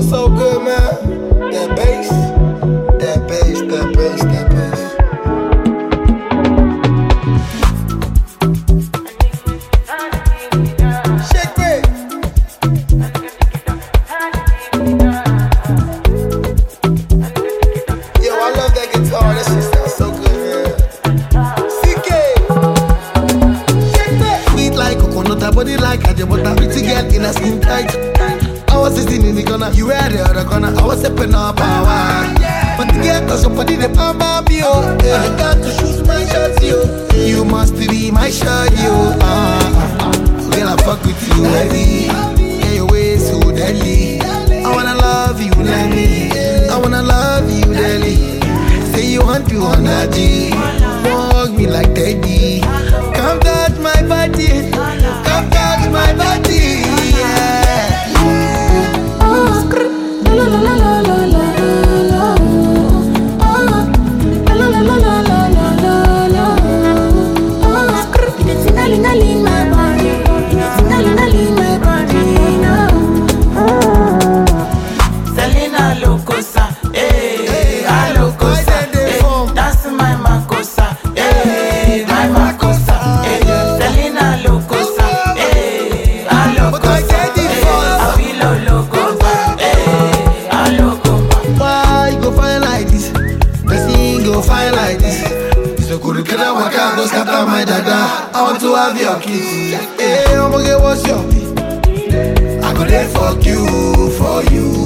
feels so good, man. That bass, that bass, that bass, that bass. Shake it. Yo, I love that guitar. That shit sounds so good, man. CK. Shake it. Sweet like coconut, her body like ajabota. Pretty girl in a skin tight. I was sitting in the corner, you were the other corner. I was stepping up power. But to get to somebody, the palm of you. I got to shoot my shot, you. You must be my shot, you. Girl, I fuck with you, heavy. Yeah, your way so deadly. I wanna love you, Lenny. I wanna love you, Lenny. Say you want to on a G. Walk me like Teddy. Come touch my body. Come touch my body. Yeah. Fine like this. So good can I walk out, don't scatter my dada. I want to have your kiss. Hey, I'ma get what's your beat. I go there fuck you, for you.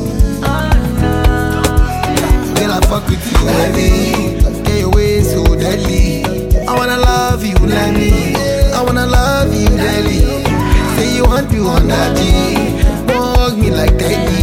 Then I fuck with you, heavy. Get your way so deadly. I wanna love you, Lenny. I wanna love you, Lenny. Say you want to on that G. Walk me like Teddy.